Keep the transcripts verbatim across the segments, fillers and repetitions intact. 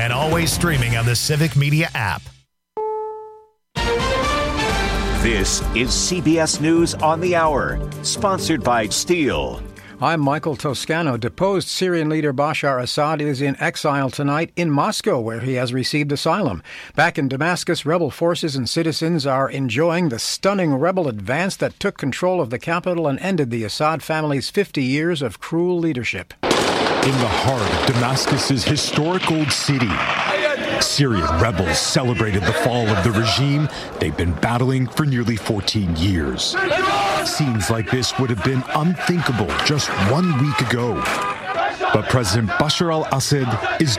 and always streaming on the Civic Media app. This is C B S News on the Hour, sponsored by Steel. I'm Michael Toscano. Deposed Syrian leader Bashar Assad is in exile tonight in Moscow, where he has received asylum. Back in Damascus, rebel forces and citizens are enjoying the stunning rebel advance that took control of the capital and ended the Assad family's fifty years of cruel leadership. In the heart of Damascus's historic old city, Syrian rebels celebrated the fall of the regime they've been battling for nearly fourteen years. Scenes like this would have been unthinkable just one week ago. But President Bashar al-Assad is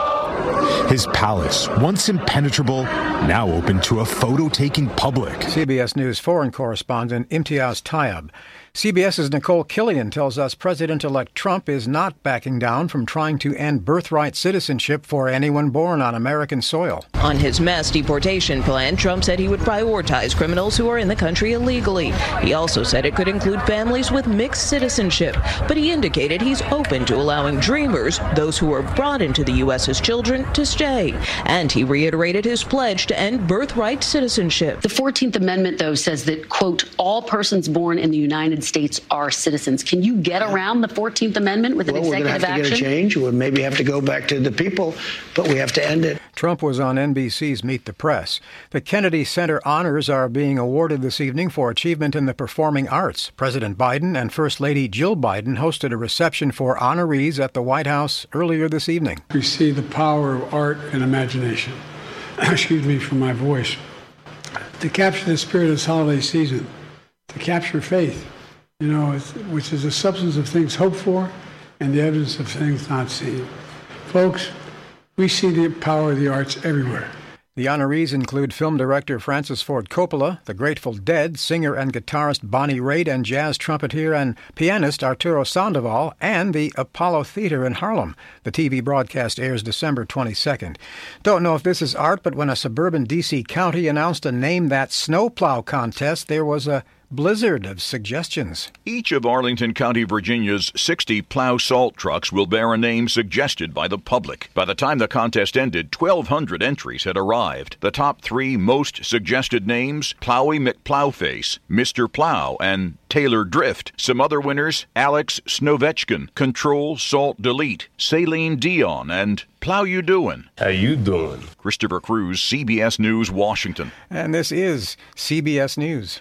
gone. His palace, once impenetrable, now open to a photo-taking public. C B S News foreign correspondent Imtiaz Tayeb. CBS's Nicole Killian tells us President-elect Trump is not backing down from trying to end birthright citizenship for anyone born on American soil. On his mass deportation plan, Trump said he would prioritize criminals who are in the country illegally. He also said it could include families with mixed citizenship, but he indicated he's open to allowing dreamers, those who were brought into the U S as children, to stay. And he reiterated his pledge to end birthright citizenship. The fourteenth Amendment, though, says that, quote, all persons born in the United States are citizens. Can you get around the fourteenth Amendment with well, an executive action? We're going to have to get a change. We'll maybe have to go back to the people, but we have to end it. Trump was on N B C's Meet the Press. The Kennedy Center honors are being awarded this evening for achievement in the performing arts. President Biden and First Lady Jill Biden hosted a reception for honorees at the White House earlier this evening. We see the power of art and imagination. Excuse me for my voice. To capture the spirit of this holiday season, to capture faith, you know, it's, which is the substance of things hoped for and the evidence of things not seen. Folks, we see the power of the arts everywhere. The honorees include film director Francis Ford Coppola, the Grateful Dead, singer and guitarist Bonnie Raitt, and jazz trumpeter and pianist Arturo Sandoval, and the Apollo Theater in Harlem. The T V broadcast airs December twenty-second. Don't know if this is art, but when a suburban D C county announced a Name That Snowplow contest, there was a blizzard of suggestions. Each of Arlington County, Virginia's sixty plow salt trucks will bear a name suggested by the public. By the time the contest ended, twelve hundred entries had arrived. The top three most suggested names, Plowy McPlowface, Mister Plow, and Taylor Drift. Some other winners, Alex Snovechkin, Control Salt Delete, Celine Dion, and Plow You Doin'. How you doing? Christopher Cruz, C B S News, Washington. And this is C B S News.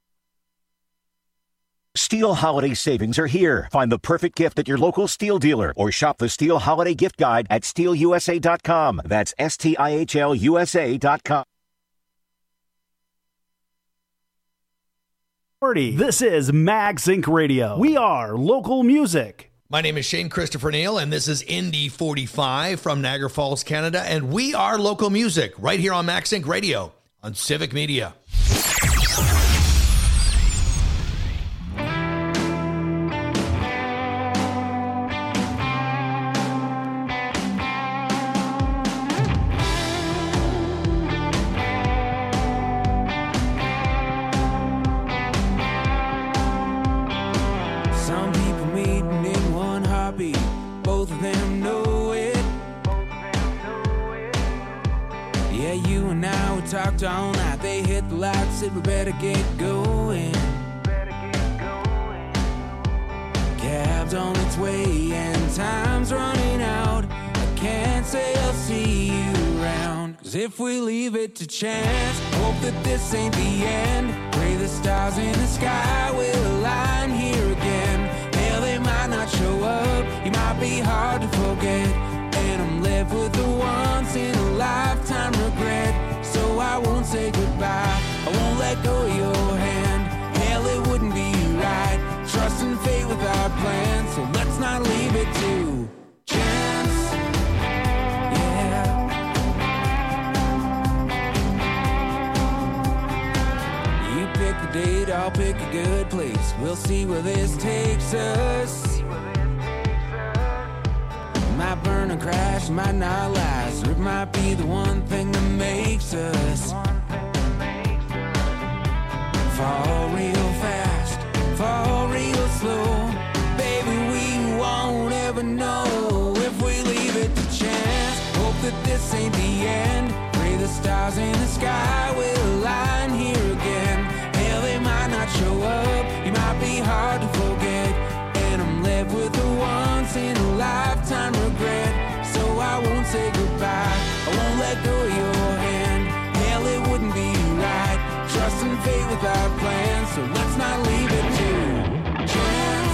Steel holiday savings are here. Find the perfect gift at your local Steel dealer or shop the Steel Holiday Gift Guide at steel u s a dot com. That's S T I H L U S A dot com. This is MagSync Radio. We are local music. My name is Shane Christopher Neal, and this is Indy forty-five from Niagara Falls, Canada, and we are local music right here on MagSync Radio on Civic Media. Talked all night, they hit the lights, said we better get going. Cab's on its way and time's running out. I can't say I'll see you around, 'cause if we leave it to chance, hope that this ain't the end. Pray the stars in the sky will align here again. Hell, they might not show up, you might be hard to forget, and I'm left with the once in a lifetime regret. So I won't say goodbye, I won't let go of your hand. Hell, it wouldn't be right, trusting fate without plans. So let's not leave it to chance. Yeah. You pick a date, I'll pick a good place. We'll see where this takes us. Might burn and crash, might not last, or it might be the one thing that makes us fall real fast, fall real slow. Baby, we won't ever know if we leave it to chance. Hope that that this ain't the end. Pray the stars in the sky will align here again. Hell, they might not show up, you might be hard to forget. And I'm left with a once in a lifetime regret. So I won't say goodbye, I won't let go of your hand. Hell, it wouldn't be right, trusting fate without plans. So let's not leave it to chance.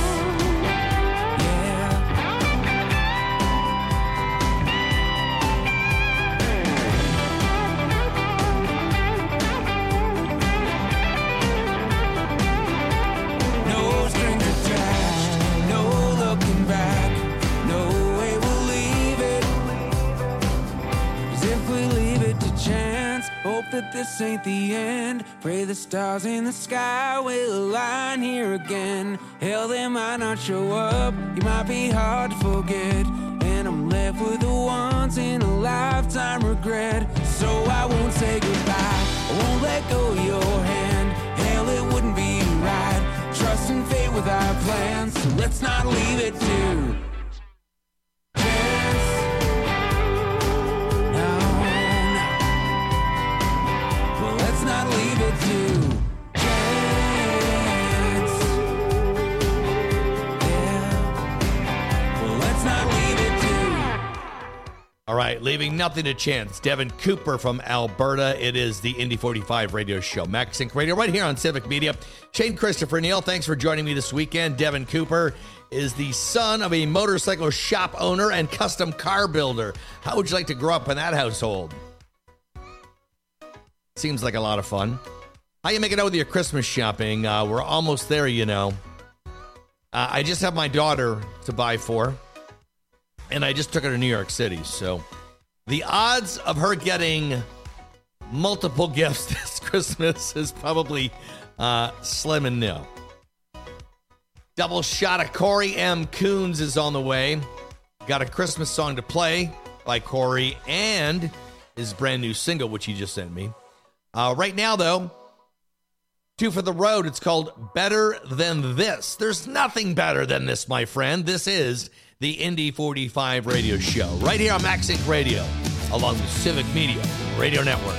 That this ain't the end. Pray the stars in the sky will align here again. Hell, they might not show up, you might be hard to forget. And I'm left with a once in a lifetime regret. So I won't say goodbye, I won't let go of your hand. Hell, it wouldn't be right, trusting fate without plans. So let's not leave it to not leave it to chance. Yeah. Well, let's not leave it to. All right, leaving nothing to chance. Devin Cooper from Alberta. It is the Indy forty-five radio show, MaxSync Radio, right here on Civic Media. Shane Christopher Neal, thanks for joining me this weekend. Devin Cooper is the son of a motorcycle shop owner and custom car builder. How would you like to grow up in that household? Seems like a lot of fun. How you making out with your Christmas shopping? Uh, we're almost there, you know. Uh, I just have my daughter to buy for, and I just took her to New York City. So the odds of her getting multiple gifts this Christmas is probably uh, slim and nil. Double shot of Corey M. Coons is on the way. Got a Christmas song to play by Corey and his brand new single, which he just sent me. Uh, right now, though, two for the road. It's called Better Than This. There's nothing better than this, my friend. This is the Indy forty-five radio show, right here on MaxSync Radio, along the Civic Media Radio Network.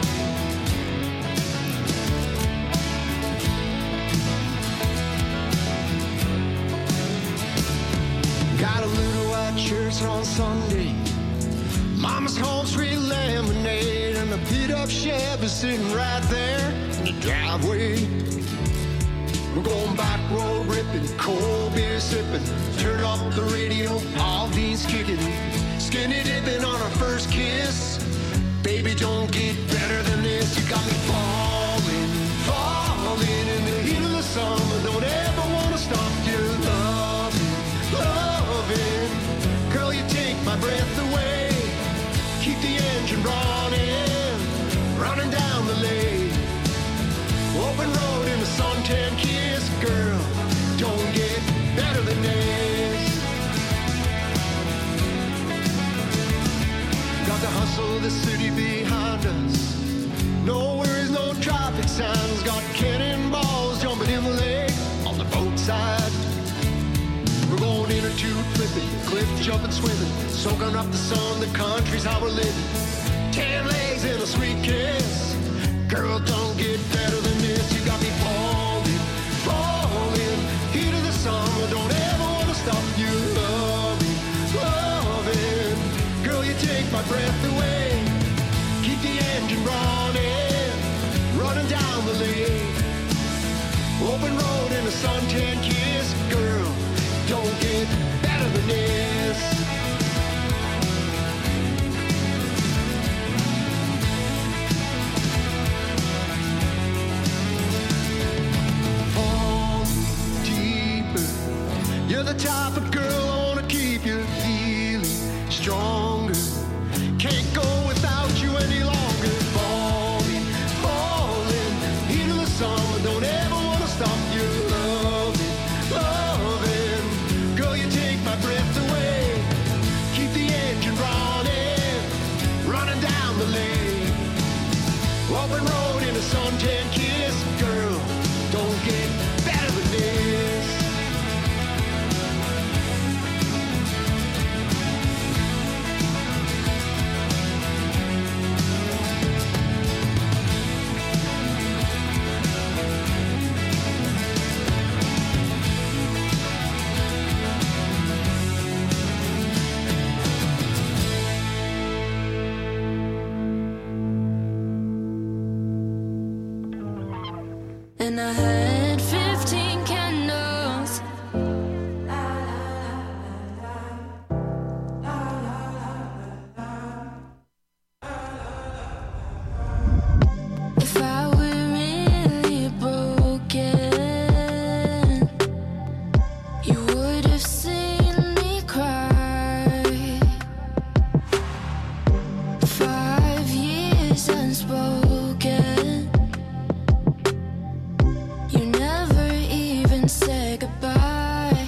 Got a little white shirt on Sunday. Mama's home sweet lemonade and a beat-up Chevy sitting right there in the driveway. We're going back road ripping, cold beer sipping, turn off the radio, all these kicking, skinny dipping on our first kiss. Baby, don't get better than this. You got me falling, falling in the heat of the summer. Don't ever want to stop your loving, loving. Girl, you take my breath away. Keep the engine running, running down the lane. Open road in a suntan kiss, girl, don't get better than this. Got the hustle of the city behind us. No worries, no traffic signs. Got cannonballs jumping in the lake on the boat side. We're going inner tube flipping, cliff jumping, swimming, soaking up the sun, the country's how we're living. Ten legs and a sweet kiss. Girl, don't get better than this. You got me falling, falling. Heat of the summer, don't ever want to stop you loving, loving. Girl, you take my breath away. Keep the engine running, running down the lane. Open road and a suntan kiss. Girl, don't get better than this. Fall deeper. You're the type of girl I want to keep you feeling stronger. Can't go without you any longer. Falling, falling. Heat of the summer, don't ever want to stop you loving, loving. Girl, you take my breath away. Keep the engine running, running down the lane. Open road in a suntan kiss. Girl, don't get better than this. and I had fifteen candles. If I were really broken, you would have seen me cry. Five years unspoken, you never even said goodbye.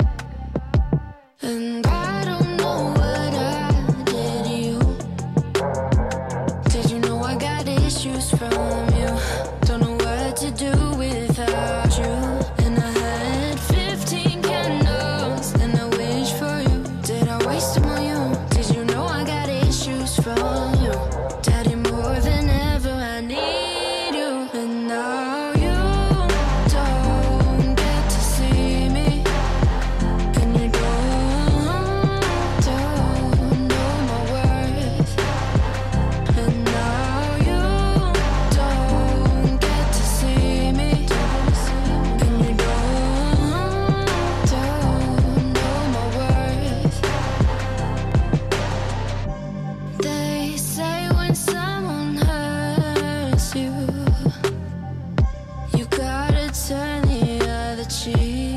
And I don't know what I did to you. Did you know I got issues from you? Don't know what to do without you. And I had fifteen candles, and I wish for you. Did I waste them on you? Did you know I got issues from you? Daddy, more than ever I need you. And now you don't get to see me, and you don't, don't know my worth. And now you don't get to see me, and you don't, don't know my worth. They say when someone hurts you, you gotta turn the other cheek.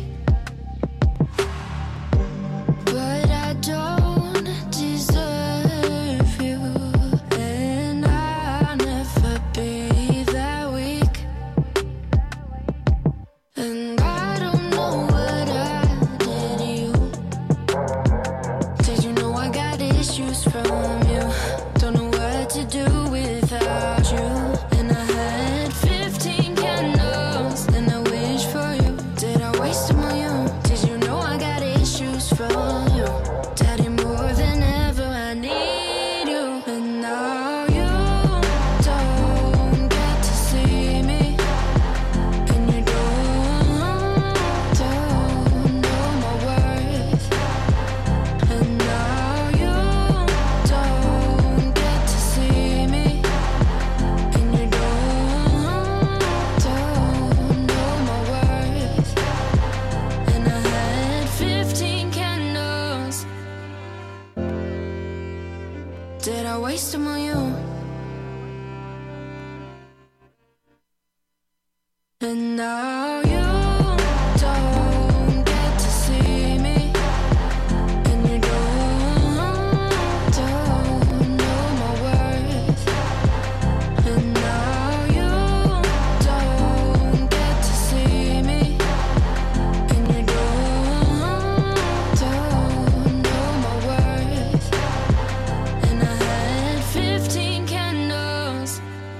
But I don't deserve you, and I'll never be that weak. And I don't know what I did to you. Did you know I got issues from you? Don't know what to do without you. And I had fifteen candles, and I wish for you. Did I waste them on you? Did you know I got issues from you? Daddy, more than ever I need you. And now you don't get to see me, and you don't, don't know my worth. And now you don't get to see me, and you don't, don't know my worth. And I had fifteen candles. Did I waste them on you? And now you don't get to see me, and you don't, don't know my worth. And now you don't get to see me, and you don't, don't know my worth. And I had fifteen candles.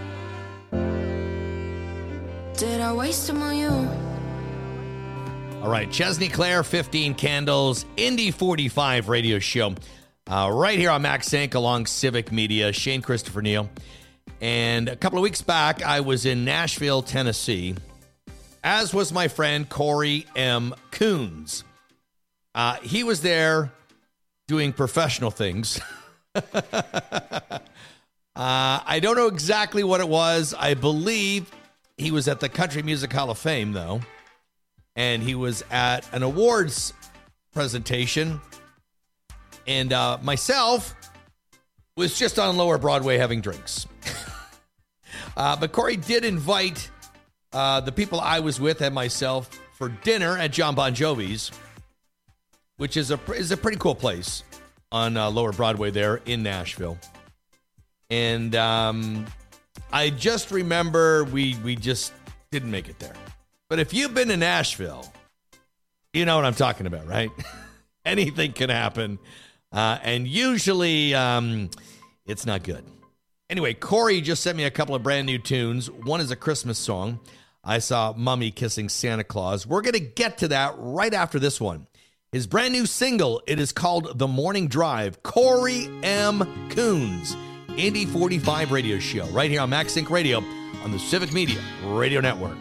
Did I waste them on you? All right, Chesney Claire, fifteen Candles, Indy forty-five radio show. Uh, right here on Max Inc along Civic Media, Shane Christopher Neal. And a couple of weeks back, I was in Nashville, Tennessee, as was my friend Corey M. Coons. Uh, he was there doing professional things. uh, I don't know exactly what it was. I believe he was at the Country Music Hall of Fame, though. And he was at an awards presentation. And uh, myself was just on Lower Broadway having drinks. uh, but Corey did invite uh, the people I was with and myself for dinner at John Bon Jovi's, which is a is a pretty cool place on uh, Lower Broadway there in Nashville. And um, I just remember we we just didn't make it there. But if you've been to Nashville, you know what I'm talking about, right? Anything can happen. Uh, and usually um, it's not good. Anyway, Corey just sent me a couple of brand new tunes. One is a Christmas song. I saw Mummy Kissing Santa Claus. We're going to get to that right after this one. His brand new single, it is called The Morning Drive. Corey M. Coons, Indy forty-five radio show, right here on Max Inc Radio on the Civic Media Radio Network.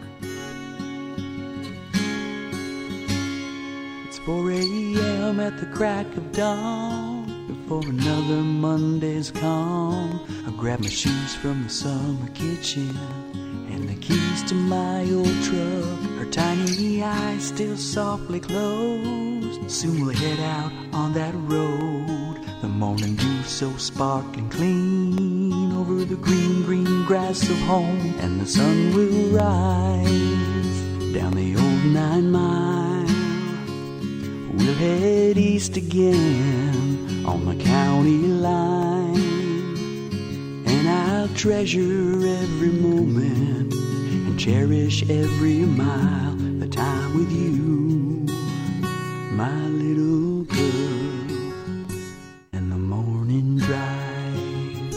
It's four a.m. at the crack of dawn. Before another Monday's come, I grab my shoes from the summer kitchen and the the keys to my old truck. Her tiny eyes still softly closed. Soon we'll head out on that road. The morning dew so sparkling clean over the green, green grass of home. And the sun will rise down the old nine mile. We'll head east again on the county line. And I'll treasure every moment and cherish every mile, the time with you, my little girl, and the morning drive.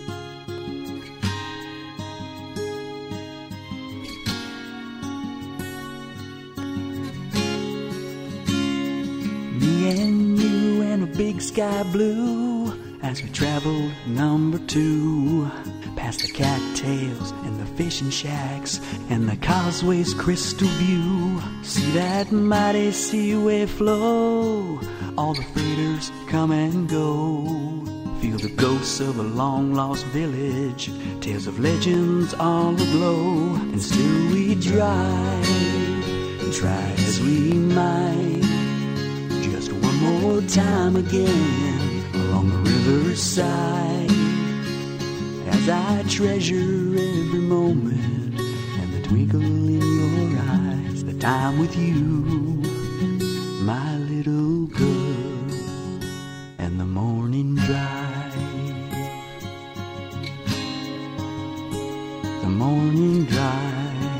Me and you and a big sky blue as we traveled number two, past the cattails and the fishing shacks and the causeway's crystal view. See that mighty seaway flow, all the freighters come and go. Feel the ghosts of a long lost village, tales of legends all aglow. And still we drive and try as we might, just one more time again along the riverside, as I treasure every moment and the twinkle in your eyes, the time with you, my little girl, and the morning drive, the morning drive.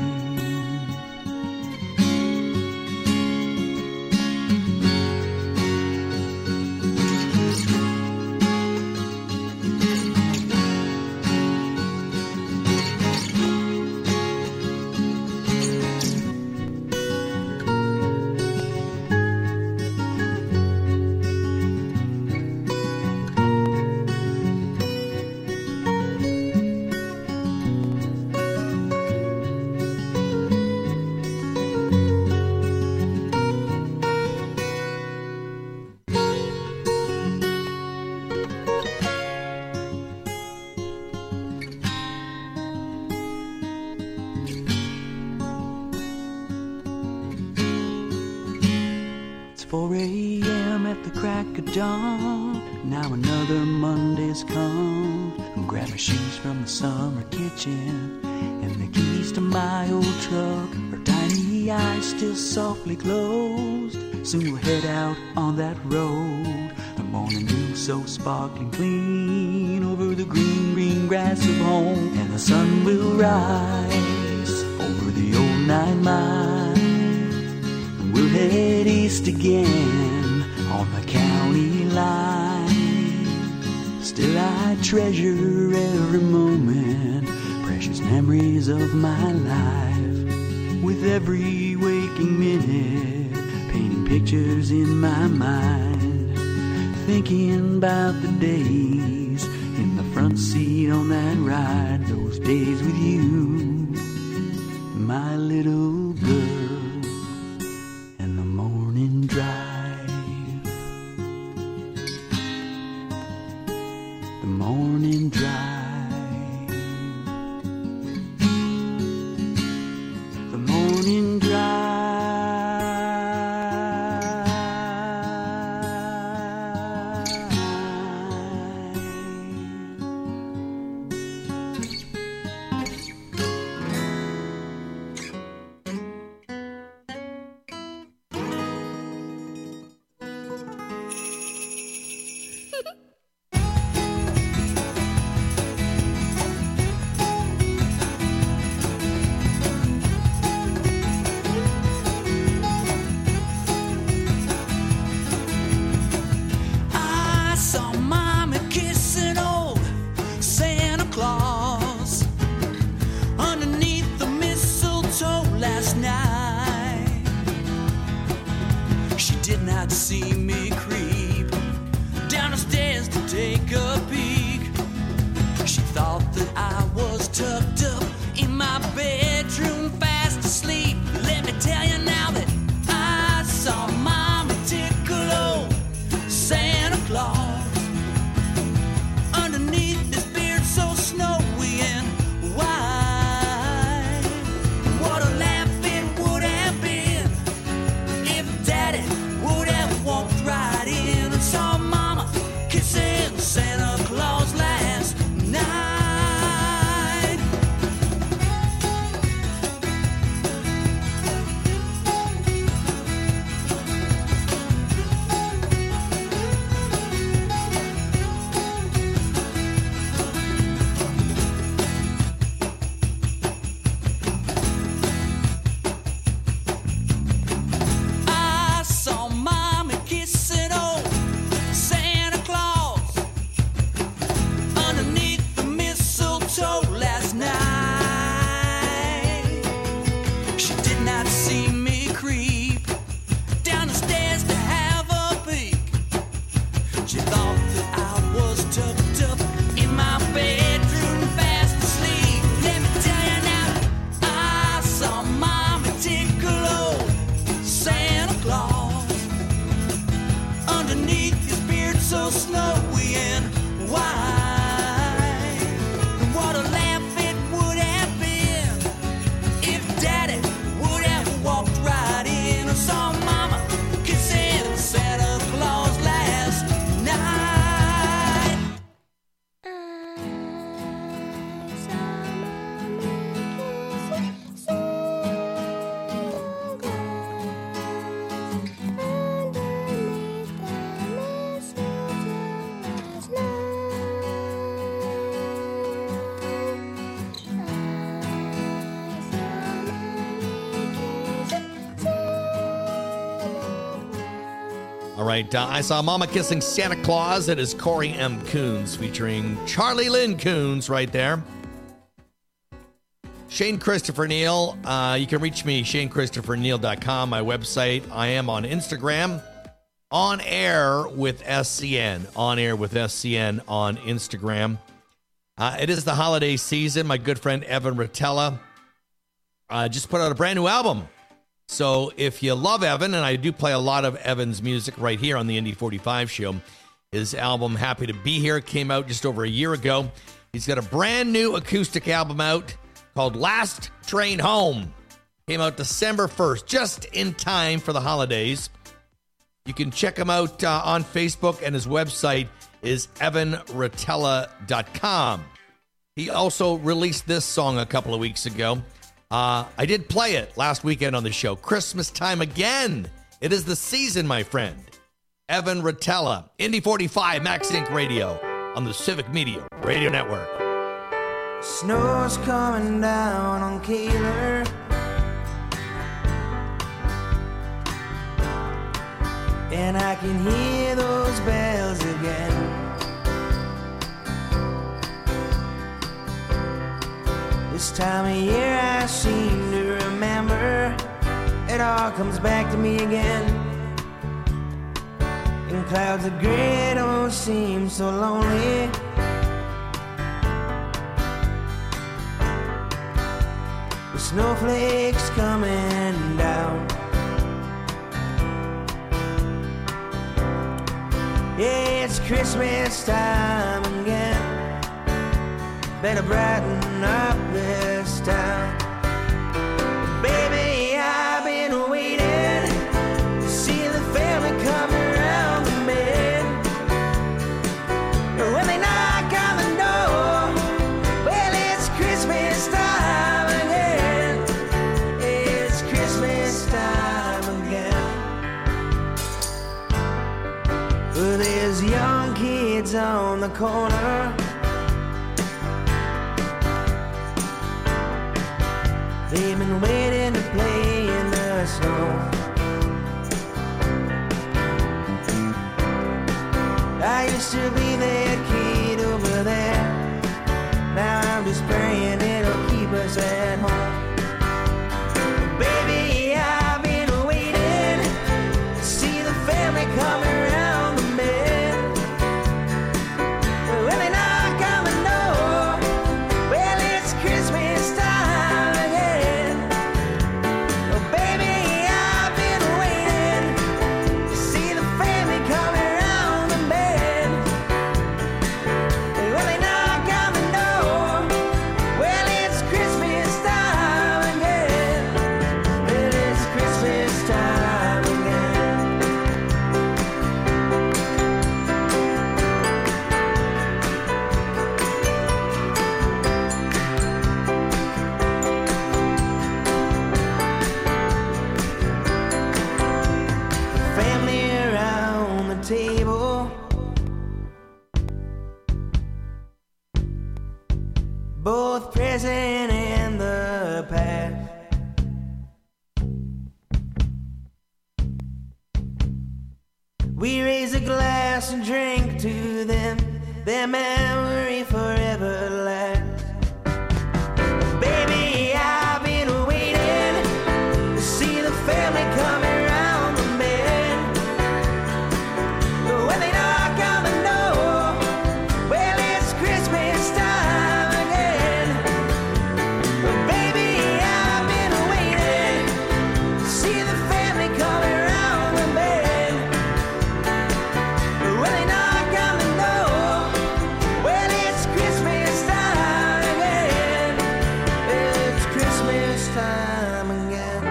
four a.m. at the crack of dawn. Now another Monday's come. Grab my shoes from the summer kitchen and the keys to my old truck. Her tiny eyes still softly closed. Soon we'll head out on that road. The morning dew so sparkling clean over the green, green grass of home. And the sun will rise over the old nine mile. And we'll head east again on the county line. Still I treasure every moment, precious memories of my life. With every waking minute, painting pictures in my mind, thinking about the days in the front seat on that ride. Those days with you, my little girl, and the morning drive, the morning drive, the morning drive. See me creep down the stairs to take a peek. She thought that I was tucked up in my bedroom fast asleep. Let me tell you now that I saw Mama tickle old Santa Claus underneath this beard so snowy and white. All right, uh, I saw Mama Kissing Santa Claus. That is Corey M. Coons featuring Charlie Lynn Coons right there. Shane Christopher Neal. Uh, you can reach me, shane christopher neal dot com, my website. I am on Instagram, on air with S C N, on air with S C N on Instagram. Uh, it is the holiday season. My good friend Evan Rotella uh, just put out a brand new album. So if you love Evan, and I do play a lot of Evan's music right here on the Indy forty-five show, his album Happy to Be Here came out just over a year ago. He's got a brand new acoustic album out called Last Train Home. Came out December first, just in time for the holidays. You can check him out uh, on Facebook, and his website is evan rotella dot com. He also released this song a couple of weeks ago. Uh, I did play it last weekend on the show. Christmas Time Again. It is the season, my friend. Evan Rotella, Indy forty-five, Max Inc Radio on the Civic Media Radio Network. Snow's coming down on Keeler. And I can hear those bells again. This time of year I seem to remember. It all comes back to me again. And clouds of gray don't seem so lonely. The snowflakes coming down. Yeah, it's Christmas time again. Better brighten up this town. Baby, I've been waiting to see the family come around the bend. When they knock on the door, well, it's Christmas time again. It's Christmas time again. Well, there's young kids on the corner. They've been waiting to play in the snow. I used to be that kid over there. Now I'm just praying it'll keep us at home. Baby, I've been waiting to see the family come around the bend. When they knock on the door, well, it's Christmas time again. Oh, baby, I've been waiting to see the family come around the bend. When they knock on the door, well, it's Christmas time again. Well, it's Christmas time again. Family around the table, both present and the past. We raise a glass and drink to them, their memory forever lasts. Baby, I've been waiting to see the family come around the bend. When they knock on the door, well, it's Christmas time again. Baby, I've been waiting to see the family come around the bend. When they knock on the door, well, it's Christmas time again. It's Christmas time again.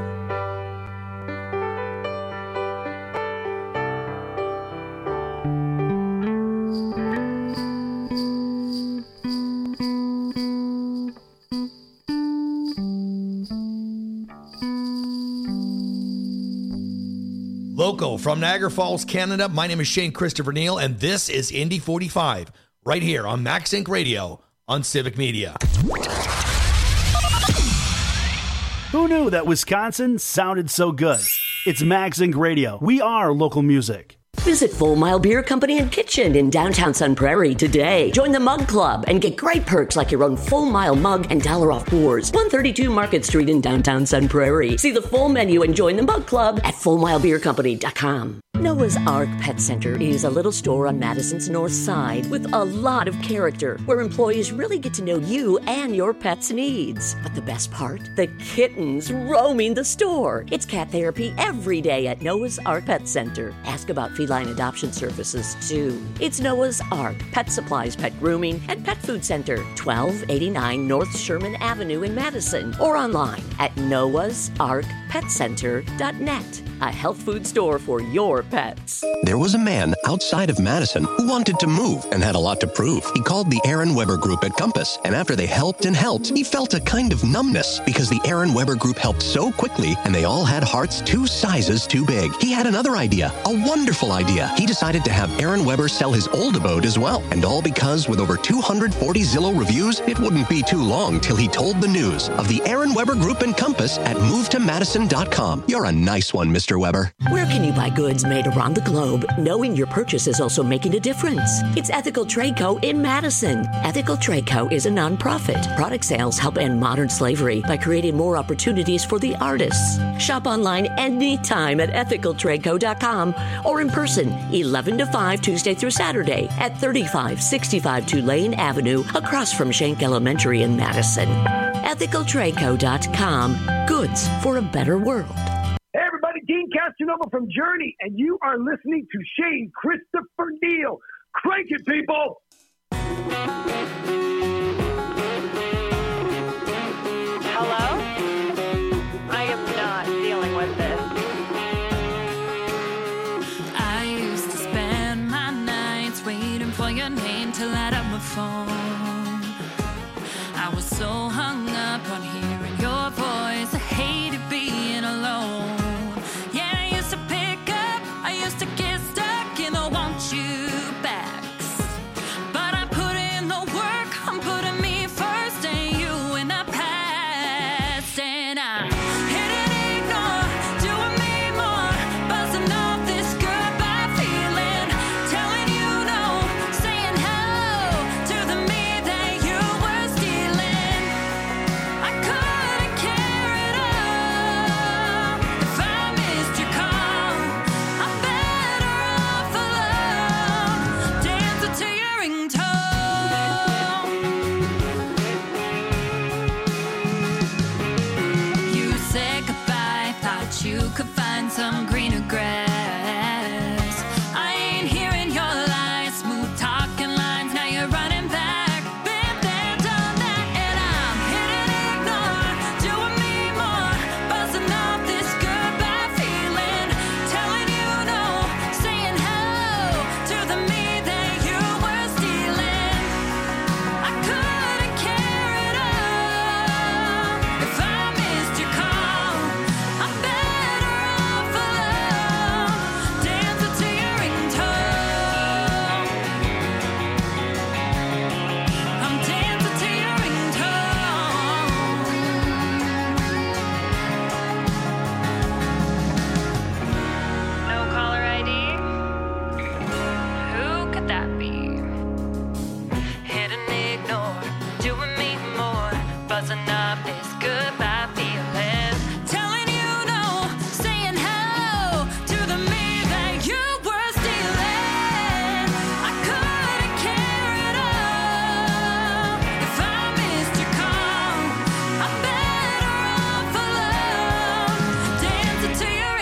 Local from Niagara Falls, Canada. My name is Shane Christopher Neal, and this is Indy forty-five, right here on Max Inc Radio on Civic Media. Who knew that Wisconsin sounded so good? It's Mags Inc Radio. We are local music. Visit Full Mile Beer Company and Kitchen in downtown Sun Prairie today. Join the Mug Club and get great perks like your own Full Mile mug and dollar off pours. one thirty-two Market Street in downtown Sun Prairie. See the full menu and join the Mug Club at full mile beer company dot com. Noah's Ark Pet Center is a little store on Madison's north side with a lot of character, where employees really get to know you and your pet's needs. But the best part? The kittens roaming the store. It's cat therapy every day at Noah's Ark Pet Center. Ask about feline adoption services, too. It's Noah's Ark Pet Supplies, Pet Grooming, and Pet Food Center, twelve eighty-nine North Sherman Avenue in Madison, or online at noahs ark pet center dot net. A health food store for your pets. There was a man outside of Madison who wanted to move and had a lot to prove. He called the Aaron Weber Group at Compass, and after they helped and helped, he felt a kind of numbness because the Aaron Weber Group helped so quickly, and they all had hearts two sizes too big. He had another idea, a wonderful idea. He decided to have Aaron Weber sell his old abode as well, and all because with over two hundred forty Zillow reviews, it wouldn't be too long till he told the news of the Aaron Weber Group and Compass at move to madison dot com. You're a nice one, Mister Weber. Where can you buy goods made around the globe, knowing your purchase is also making a difference? It's Ethical Trade Co. in Madison. Ethical Trade Co. is a nonprofit. Product sales help end modern slavery by creating more opportunities for the artists. Shop online anytime at ethical trade co dot com or in person eleven to five Tuesday through Saturday at thirty-five sixty-five Tulane Avenue across from Schenck Elementary in Madison. ethical trade co dot com. Goods for a better world. Hey everybody, Dean Casanova from Journey, and you are listening to Shane Christopher Neal. Crank it, people! Hello? I am not dealing with this. I used to spend my nights waiting for your name to light up my phone. I was so hung up on hearing your voice, I hated being alone. Yeah, I used to pick up, I used to get stuck in the want you backs. But I put in the work, I'm putting me first and you in the past. And I hit and ignore, doing me more, buzzing off this goodbye feeling, telling you no, saying hello to the me that you were stealing. I couldn't care at all if I missed your call. I'm better off alone, dancing to your ringtone. You said goodbye, thought you could find some greener grass. I ain't hearing your lies, smooth talking lines, now you're running back. Been there, done that, and I'm hitting ignore, doing me more, buzzing off this goodbye feeling, telling you no, saying hello to the me that you were stealing. I couldn't care at all if I missed your call. I'm better off alone, dancing to your ringtone. I'm dancing to your ringtone. No caller I D? Who could that be? Hit and ignore, doing me more, buzzing off this goodbye feeling, telling you no, saying hello to the me that you were stealing. I couldn't care at all if I missed your call. I'm better off alone, dancing to your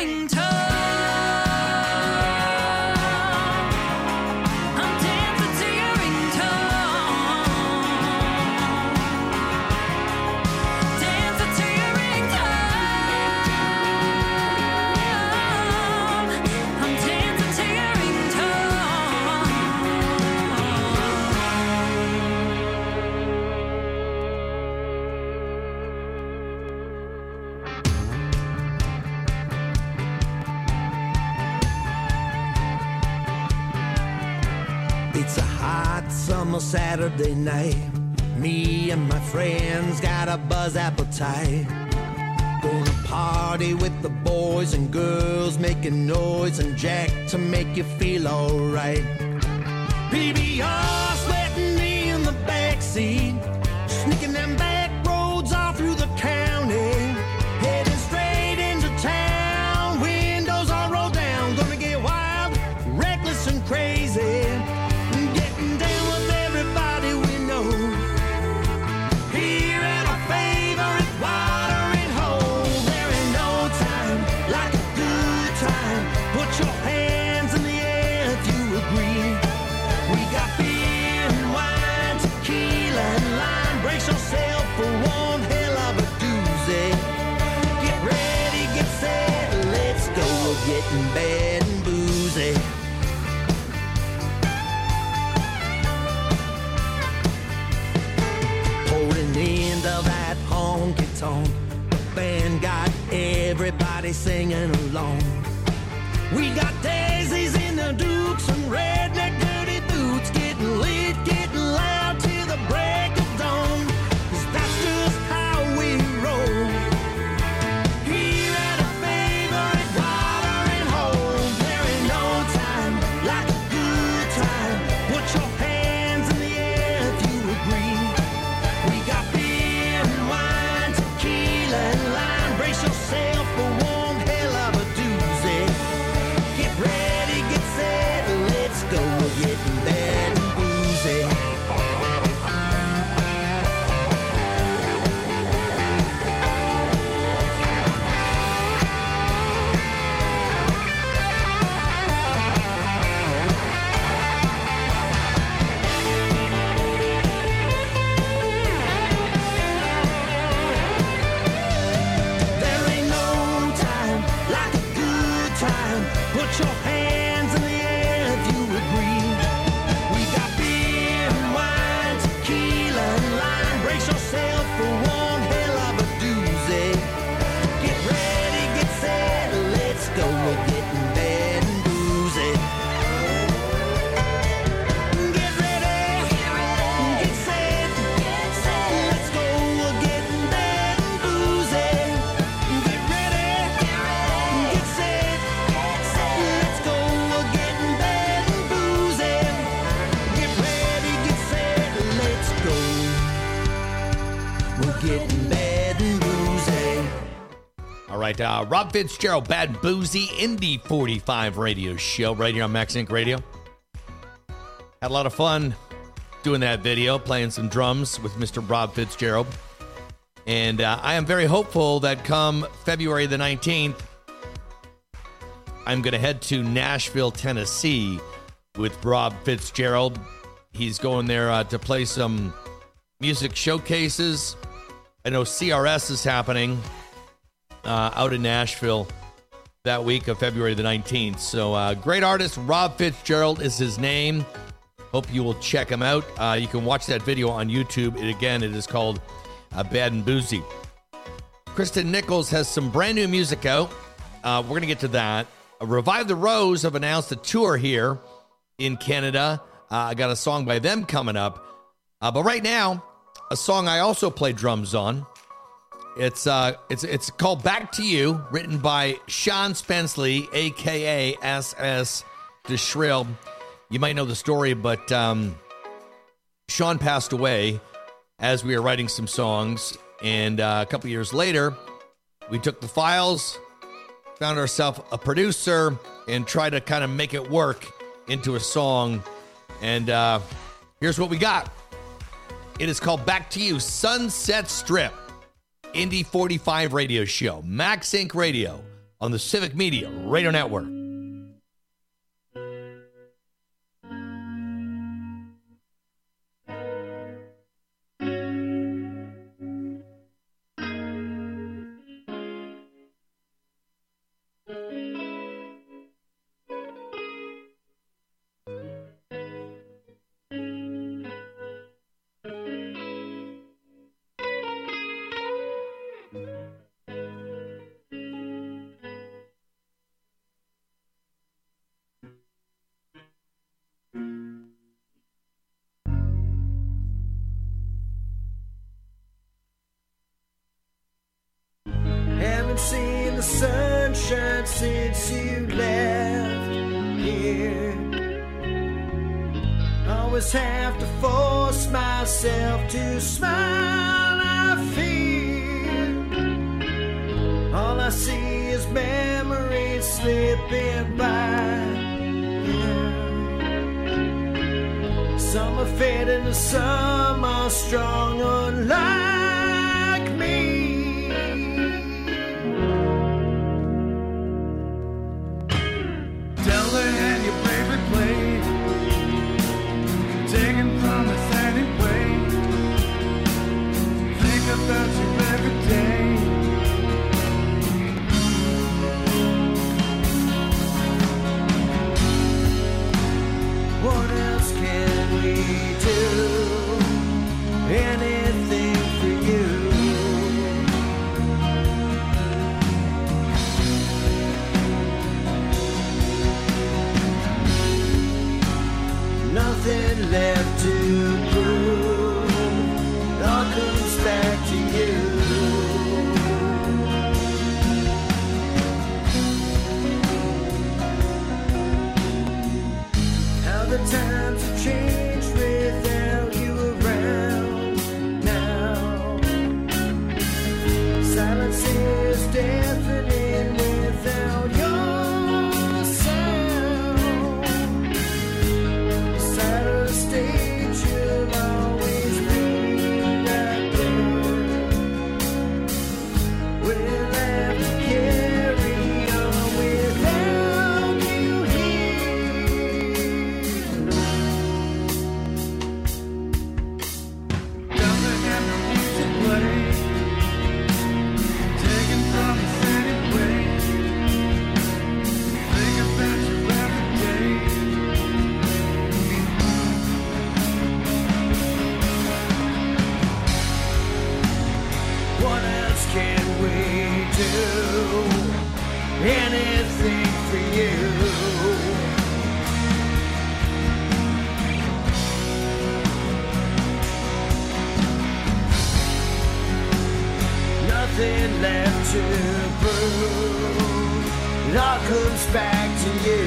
ringtone. I'm dancing to your ringtone. Dancing to your ringtone. I'm dancing to your It's a hot summer Saturday night. Me and my friends got a buzz appetite. Gonna party with the boys and girls, making noise and jack to make you feel alright. P B R sweating in the backseat, sneaking them back roads all through the county, heading straight into town, windows all rolled down, gonna get wild, reckless and crazy, getting down with everybody we know, here at our favorite watering hole. There ain't no time like a good time, put your hands in the air if you agree. We got beer and wine, tequila and lime. Brace yourself for one hell of a doozy. Get ready, get set, let's go. We're getting bad and boozy. Pouring into that honky tonk, the band got everybody singing along. We got daisies in the dukes and redneck dirty boots, getting lit, getting loud till the break of dawn, 'cause that's just how we roll. Here at our favorite watering hole, there ain't no time like a good time. Put your hands in the air if you agree. We got beer and wine, tequila and lime. Brace yourself for one hell of a doozy. Get ready, get set, let's go. We're getting bad and boozy. There ain't no time like a good time. Put your hands in the air if you agree. We got beer and wine, tequila and lime. Brace yourself for one hell of a doozy. Get ready, get set, let's go. We're getting bad and boozy. Get ready, get set, let's go. We're getting bad and boozy. Get ready, get set, let's go. We're getting bad and boozy. Get ready, get set, let's go. We're getting bad and boozy. All right, uh, Rob Fitzgerald, Bad and Boozy, Indy forty-five radio show right here on Max Inc Radio. Had a lot of fun doing that video, playing some drums with Mister Rob Fitzgerald. And uh, I am very hopeful that come February the nineteenth, I'm going to head to Nashville, Tennessee with Rob Fitzgerald. He's going there uh, to play some music showcases. I know C R S is happening uh, out in Nashville that week of February the nineteenth. So uh, great artist, Rob Fitzgerald is his name. Hope you will check him out. Uh, you can watch that video on YouTube. It, again, it is called uh, Bad and Boozy. Kristen Nichols has some brand new music out. Uh, we're going to get to that. Uh, Revive the Rose have announced a tour here in Canada. Uh, I got a song by them coming up. Uh, but right now, a song I also play drums on. It's uh, it's it's called Back to You, written by Sean Spenceley, a k a. S S DeShrill. You might know the story, but um, Sean passed away as we were writing some songs. And uh, a couple years later, we took the files, found ourselves a producer, and tried to kind of make it work into a song. And uh, here's what we got. It is called Back to You, Sunset Strip, Indy forty-five radio show, Max Inc Radio on the Civic Media Radio Network. the sunshine since you left here. Always have to force myself to smile. I fear all I see is memories slipping by. Some are fading and some are strong, unlike me. Tell her hand your favorite play, taken from us anyway. Think about you every day. What else can we do? Anything for you. Nothing left to prove. It all comes back to you. How the times have changed without you around now. Silence is deafening without your sound. Beside the stage, you'll always be right there. We'll have to carry on without you here. Tell her hand the music play, taken from us anyway. Think about you every day. What else can we do? Anything for you. Nothing left to prove. It all comes back to you.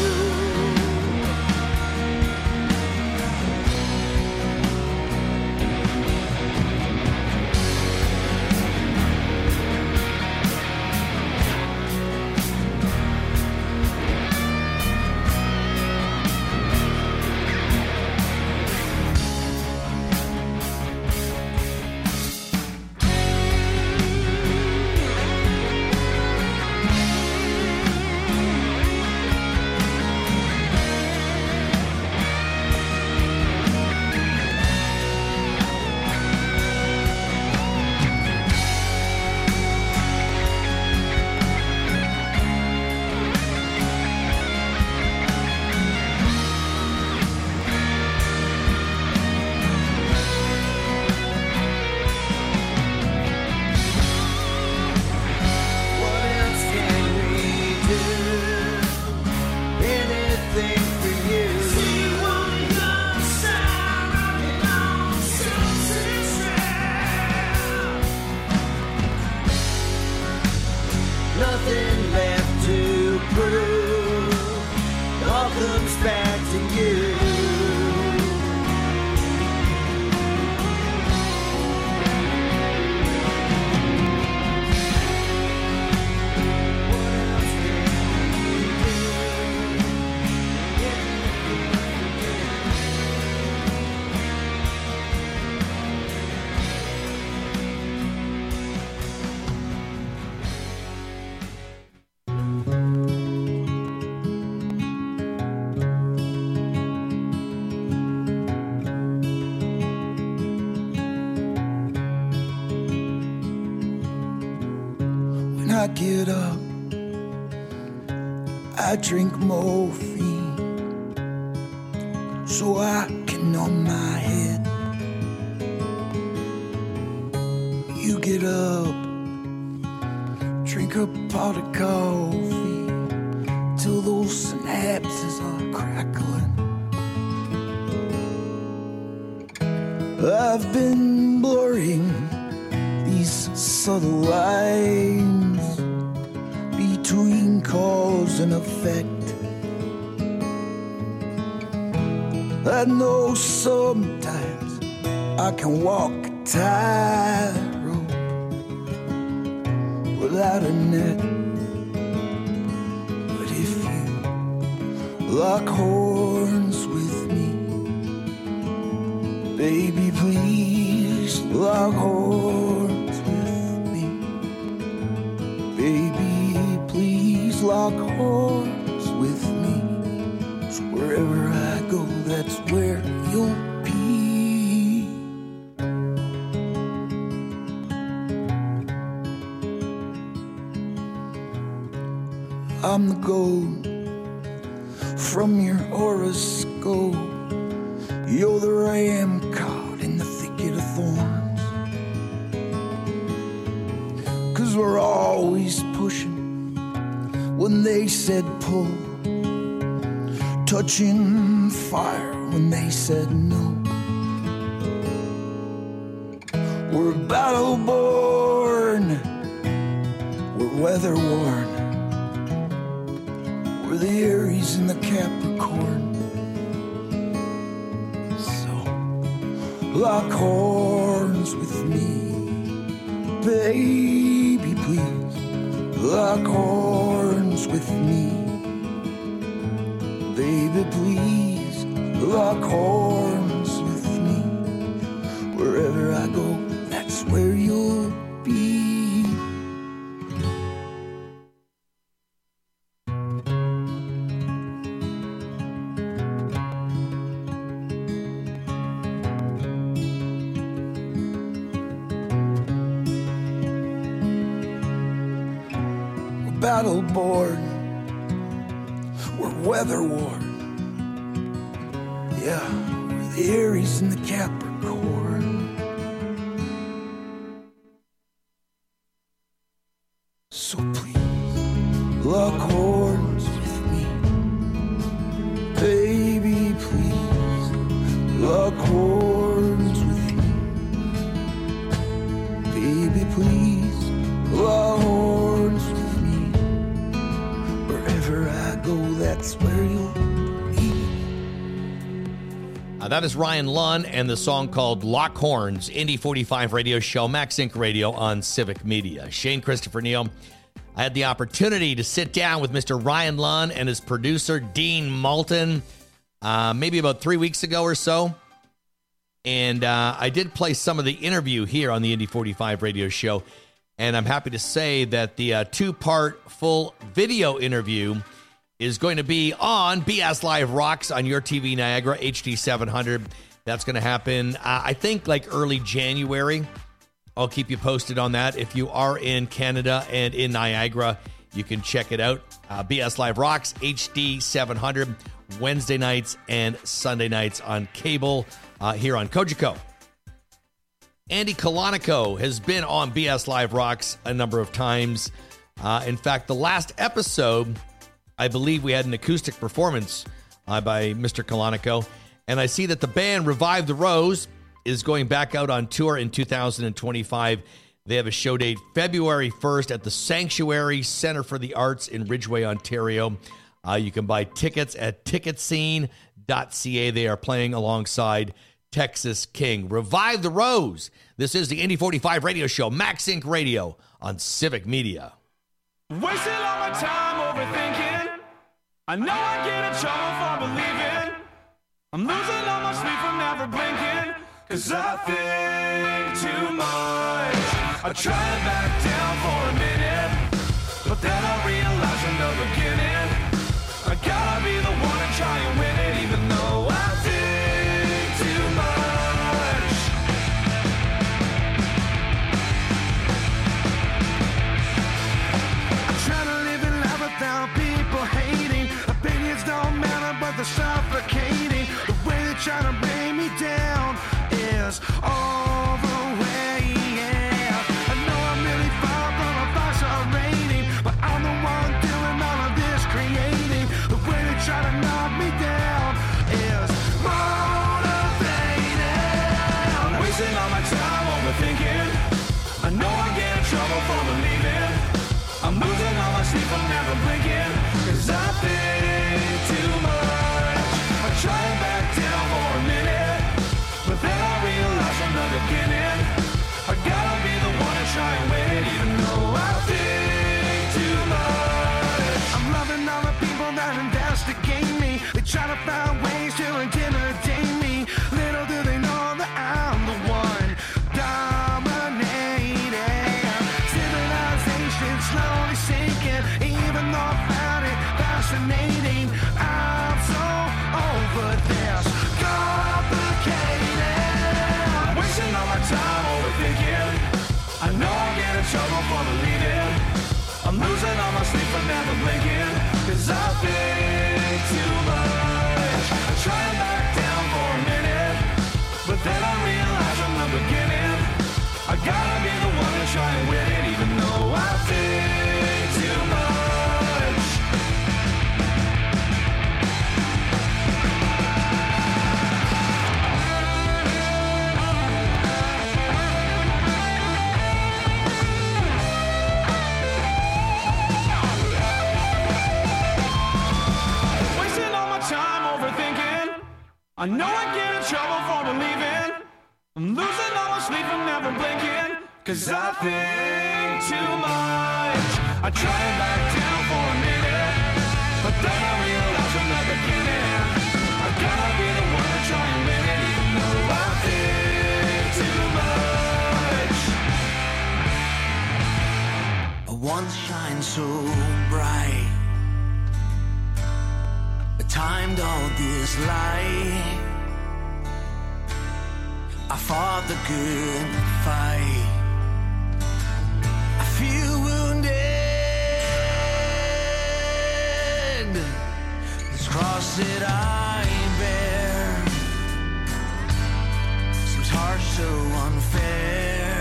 What else can we do? Anything for you. Nothing left to prove. All comes back to you. When I get up, I drink morphine so I can numb my head. You get up, drink a pot of coffee till those synapses are crackling. I've been blurring these subtle lines between cause and effect. I know sometimes I can walk a tightrope without a net. But if you lock horns with me, baby, please lock horns with me. Baby, please lock horns with me. 'Cause wherever I go, that's where you'll be. I'm the gold from your horoscope. You're the ram caught in the thicket of thorns. 'Cause we're always pushing when they said pull, touching fire when they said no. We're battle born, we're weather worn. We're the Aries and the Capricorn. So lock horns with me, baby, please. Lock horns with me, baby, please. Lock horns with me. Wherever I go, that's where you'll be. Battle born, we're weather worn. Yeah, we're the Aries and the Capricorn. So please, lock horns with me, baby, please. Lock horns with me, baby, please. Lock horns with me. Wherever I go, that's where you'll be. Uh, that is Ryan Lunn and the song called Lock Horns, Indy forty-five radio show, Max Inc Radio on Civic Media. Shane Christopher Neal. I had the opportunity to sit down with Mister Ryan Lunn and his producer, Dean Malton, uh, maybe about three weeks ago or so. And uh, I did play some of the interview here on the Indy forty-five radio show. And I'm happy to say that the uh, two-part full video interview is going to be on B S Live Rocks on your T V Niagara, H D seven hundred. That's going to happen, uh, I think, like early January. I'll keep you posted on that. If you are in Canada and in Niagara, you can check it out. Uh, B S Live Rocks, H D seven hundred, Wednesday nights and Sunday nights on cable uh, here on Cogeco. Andy Colonico has been on B S Live Rocks a number of times. Uh, in fact, the last episode, I believe we had an acoustic performance uh, by Mister Colonico. And I see that the band Revive the Rose is going back out on tour in two thousand twenty-five. They have a show date February first at the Sanctuary Center for the Arts in Ridgeway, Ontario. Uh, you can buy tickets at ticket scene dot c a. They are playing alongside Texas King. Revive the Rose. This is the Indy forty-five radio show, Max Inc Radio on Civic Media. Wasting all my time overthinking. I know I get in trouble for believing. I'm losing all my sleep from never blinking. Cause I think too much. I try to back down for a minute, but then I realize from the beginning I gotta be the one to try and win it, even though I think too much. I'm trying to live in life without people hating. Opinions don't matter, but they're suffocating. The way they try to bring me down is all the way, yeah. I know I'm really far from a five-star rating, but I'm the one doing all of this creating. The way they try to knock me down is motivated. Wasting all my time overthinking. I know I get in trouble for believing. I'm losing all my sleep sleep, I'm never blinking, cause I think too much. I try to back down for a minute, but then I realize from the beginning, I gotta be the one to try and win it, even though I think too much. I'm loving all the people that investigate me. They try to find ways to intimidate me. Little do they know that I'm the one dominating. Civilization slowly sinking, even though I found it fascinating. I'm so over this complicated. Wasting all my time overthinking. I know I'll get in trouble for believing. I'm losing all my sleep for never blinking, cause I think too much. I try and back down for a minute, but then I realize from the beginning, I gotta be the one to try and win it, even though I think too much. Wasting all my time overthinking. I know I get in trouble for believing. I'm losing all my sleep and never blinking, cause I think too much. I try and back down for a minute, but then I realize from the beginning, I gotta be the one to try and win it, even though I think too much. I once shined so bright, I timed all this light. I fought the good fight. I feel wounded. This cross that I bear seems harsh, so unfair,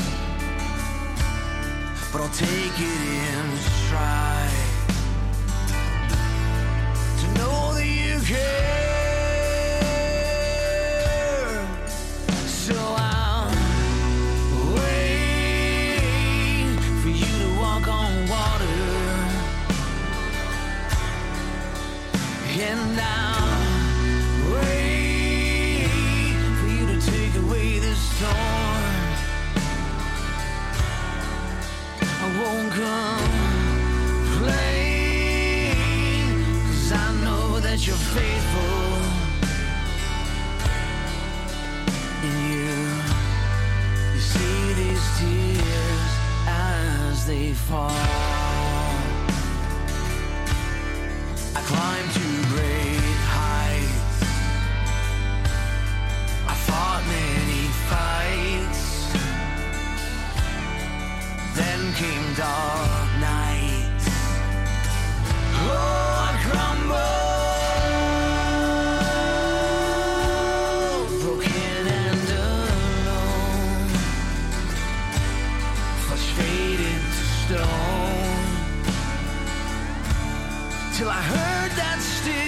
but I'll take it in stride to know that you care. So I'll wait for you to walk on water, and I'll wait for you to take away this storm. I won't complain, cause I know that you're faithful. See these tears as they fall. I climbed to great heights. I fought many fights. Then came dark nights. Oh, I crumbled. Till I heard that still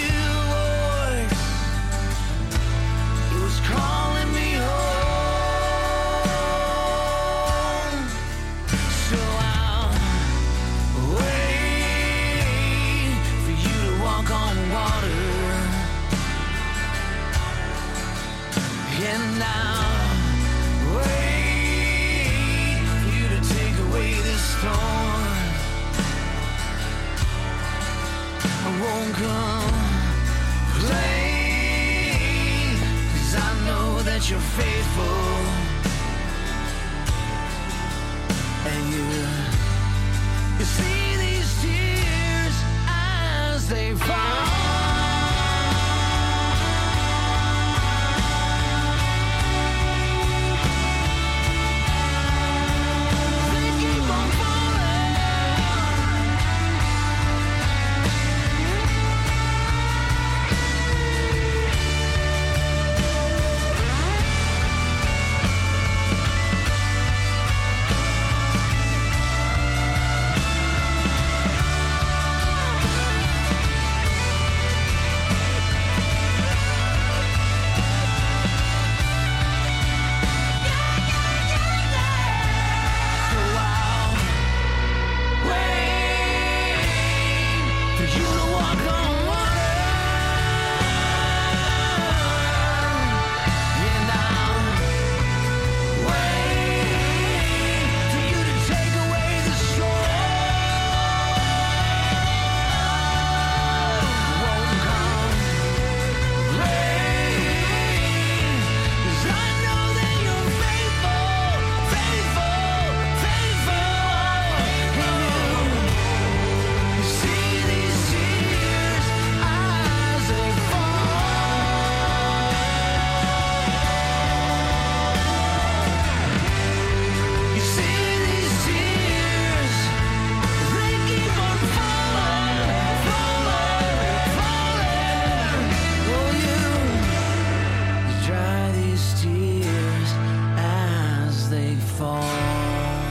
fall.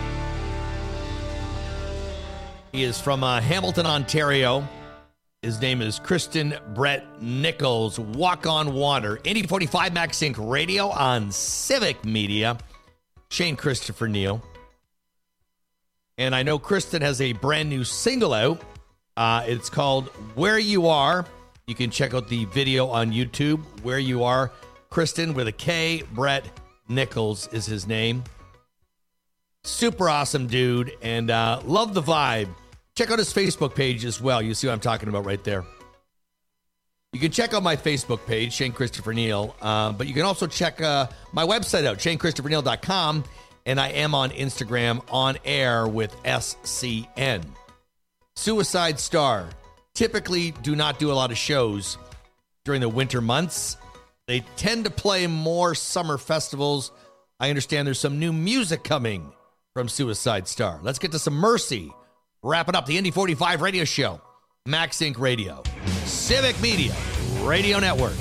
He is from uh, Hamilton, Ontario. His name is Kristen Brett Nichols. Walk on Water. eighty forty-five Max Inc Radio on Civic Media. Shane Christopher Neal. And I know Kristen has a brand new single out. Uh, it's called Where You Are. You can check out the video on YouTube. Where You Are. Kristen with a K. Brett Nichols is his name. Super awesome dude. And uh, love the vibe. Check out his Facebook page as well. You see what I'm talking about right there. You can check out my Facebook page, Shane Christopher Neal. Uh, but you can also check uh, my website out, shane christopher neal dot com. And I am on Instagram on air with S C N. Suicide Star. Typically do not do a lot of shows during the winter months. They tend to play more summer festivals. I understand there's some new music coming from Suicide Star. Let's get to some Mercy. Wrapping up the Indy forty-five radio show. Max Inc Radio. Civic Media Radio Network.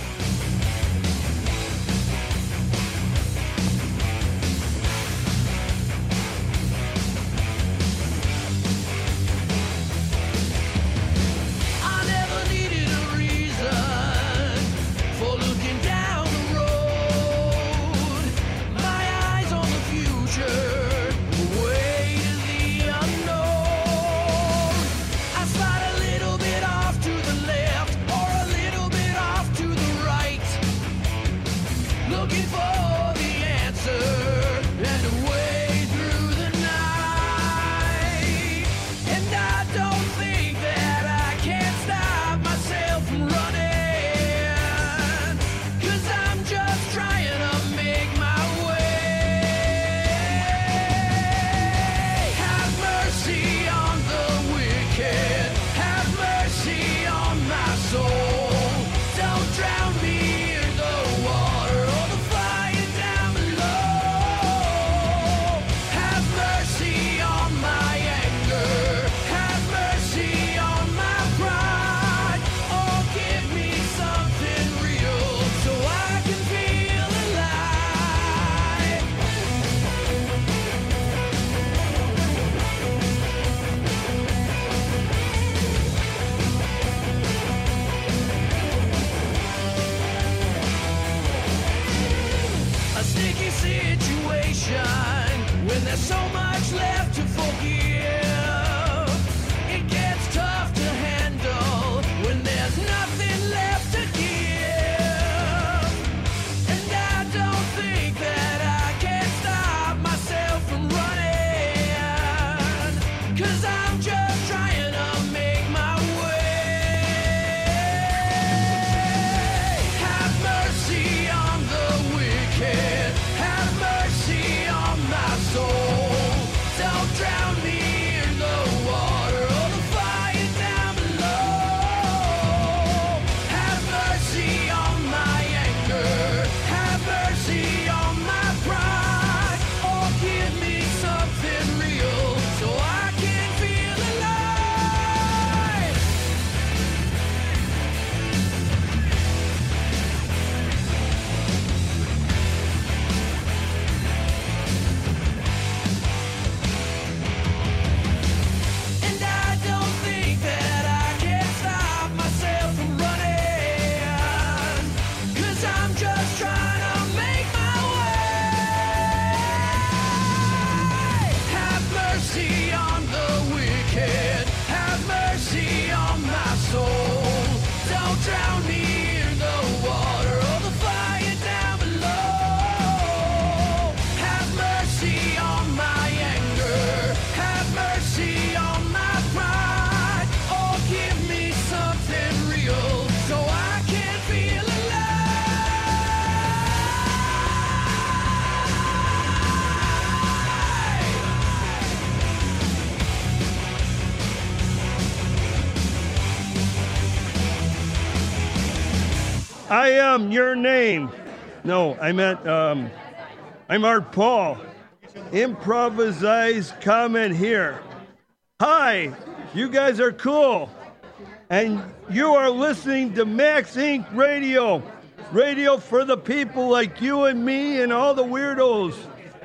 I am your name. No, I meant, um, I'm Art Paul. Improvise comment here. Hi, you guys are cool. And you are listening to Max Inc Radio. Radio for the people like you and me and all the weirdos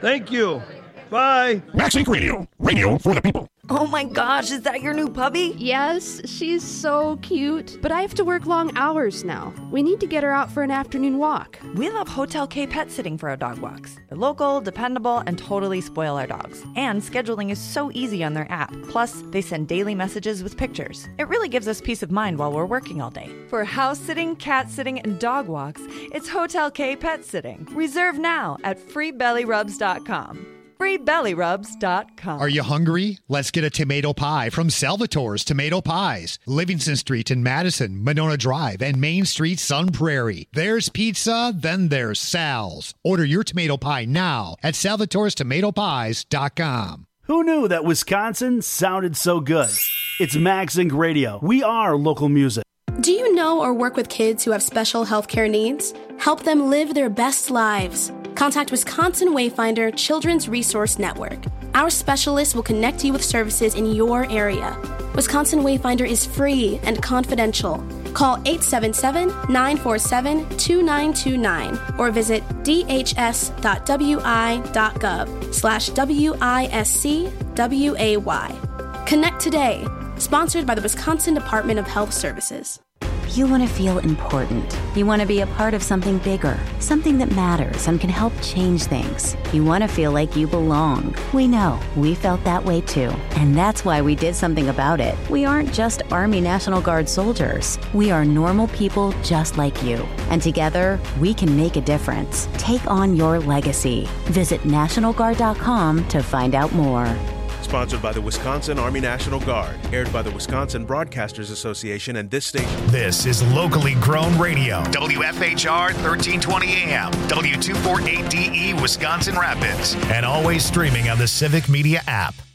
Thank you. Bye. Max Inc Radio. Radio for the people. Oh my gosh, is that your new puppy? Yes, she's so cute. But I have to work long hours now. We need to get her out for an afternoon walk. We love Hotel K Pet Sitting for our dog walks. They're local, dependable, and totally spoil our dogs. And scheduling is so easy on their app. Plus, they send daily messages with pictures. It really gives us peace of mind while we're working all day. For house sitting, cat sitting, and dog walks, it's Hotel K Pet Sitting. Reserve now at free belly rubs dot com. free belly rubs dot com. Are you hungry? Let's get a tomato pie from Salvatore's Tomato Pies. Livingston Street in Madison, Monona Drive, and Main Street, Sun Prairie. There's pizza, then there's Sal's. Order your tomato pie now at salvatores tomato pies dot com. Who knew that Wisconsin sounded so good? It's Max Inc Radio. We are local music. Do you know or work with kids who have special healthcare needs? Help them live their best lives. Contact Wisconsin Wayfinder Children's Resource Network. Our specialists will connect you with services in your area. Wisconsin Wayfinder is free and confidential. Call eight seven seven, nine four seven, two nine two nine or visit d h s dot w i dot gov slash W I S C W A Y. Connect today. Sponsored by the Wisconsin Department of Health Services. You want to feel important. You want to be a part of something bigger, something that matters and can help change things. You want to feel like you belong. We know. We felt that way too. And that's why we did something about it. We aren't just Army National Guard soldiers. We are normal people just like you. And together, we can make a difference. Take on your legacy. Visit national guard dot com to find out more. Sponsored by the Wisconsin Army National Guard. Aired by the Wisconsin Broadcasters Association and this station. This is locally grown radio. W F H R thirteen twenty A M. W two forty-eight D E Wisconsin Rapids. And always streaming on the Civic Media app.